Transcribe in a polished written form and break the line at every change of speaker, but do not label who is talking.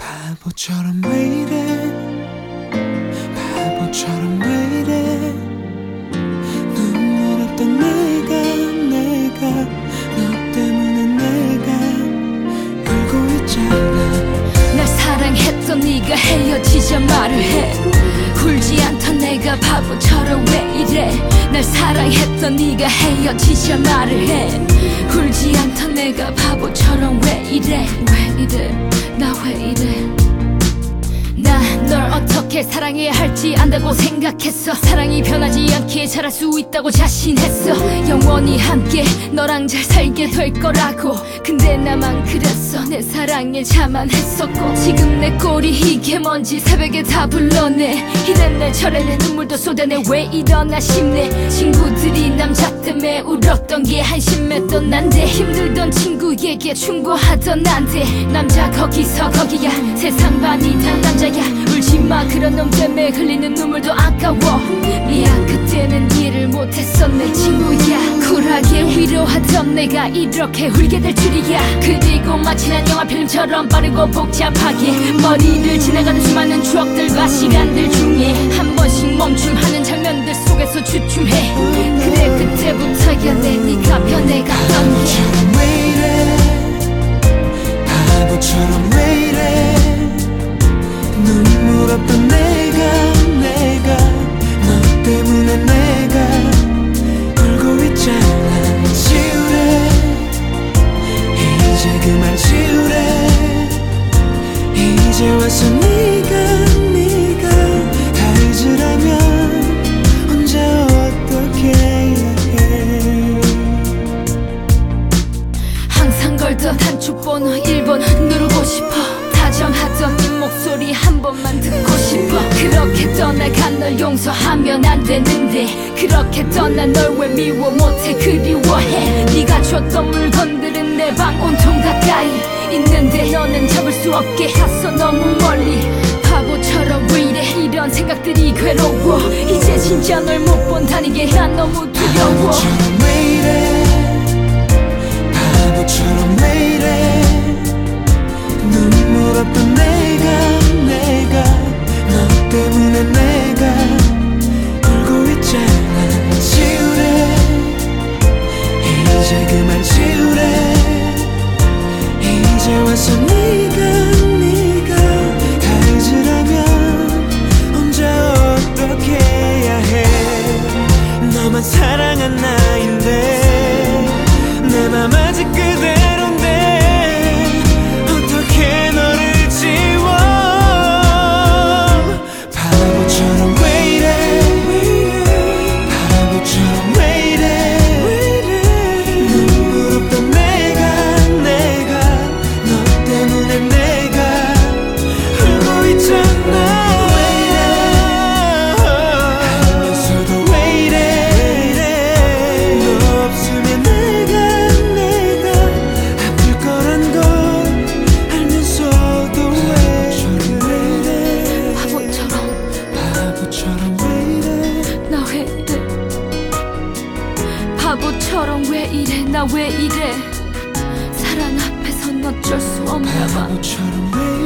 바보처럼 왜 이래 바보처럼 왜 이래 눈물 없던 내가 너 때문에 내가 울고 있잖아.
날 사랑했던 네가 헤어지자 말을 해. 울지 않던 내가 바보처럼 왜 이래. 날 사랑했던 네가 헤어지자 말을 해. 울지 않던 내가 바보처럼 왜 이래. 왜 이래 나 왜 이래. 난 널 어떻게 사랑해야 할지 안다고 생각했어. 사랑이 변하지 않게 잘할 수 있다고 자신했어. 영원히 함께 너랑 잘 살게 될 거라고. 근데 나만 그랬어. 내 사랑에 자만했었고. 지금 내 꼴이 이게 뭔지 새벽에 다 불러내. 이랬네 저랬네 눈물도 쏟아내. 왜 이러나 싶네. 친구들이 남자 때문에 울었던 게 한심했던 난데. 힘들던 친구에게 충고하던 난데. 남자 거기서 거기야 세상 반이 다 남자야. 울지마 그런 놈 때문에 흘리는 눈물도 아까워. 미안 그때는 이해를 못했었네 친구야. 쿨하게 위로하던 내가 이렇게 울게 될 줄이야. 그리고 마치 난 영화 필름처럼 빠르고 복잡하게 머리를 지나가는 수많은 추억들과 시간들 중에 한 번씩 멈춤하는 장면들 속에서 주춤해. 그래 그때부터야 네가 변해갔던 게.
왜 이래 바보처럼 왜 이래 눈물 없던 내가 너 때문에 내가 울고 있잖아. 지우래 이제 그만 지우래. 이제 와서 네가 다 잊으라면 혼자 어떻게 해야 해.
항상 걸던 단축 번호 1번 누르고 싶어. 다정하던 네 목소리 한 번만 듣고 싶어. 그렇게 떠나간 널 용서하면 안 되는데. 그렇게 떠난 널 왜 미워 못해 그리워해. 네가 줬던 물건들은 내 방 온통 가까이 있는데 너는 잡을 수 없게 갔어 너무 멀리. 바보처럼 왜 이래 이런 생각들이 괴로워. 이제 진짜 널 못 본다는 게 난 너무 두려워.
바보처럼 왜 이래 바보처럼 왜 이래 눈물 없던 내가 너 때문에 내가 울고 있잖아. 지우래 이제 그만 지우래. 이제 와서 네가 다 잊으라면 혼자 어떻게 해야 해. 너만 사랑한 나인데 내 맘 아직 그대로인데 어떻게 너를 지워. 바보처럼 왜 이래 바보처럼 왜 이래 눈물 없던 내가 너 때문에 내가 울고 있잖아. 알면서도 왜 이래 너 없으면 내가 아플 거란 걸 알면서도 왜 이래 바보처럼 왜 이래
나 왜 이래. 바보처럼 왜 이래 나 왜 이래. 사랑 앞에선 어쩔 수 없나 봐.
바보처럼 왜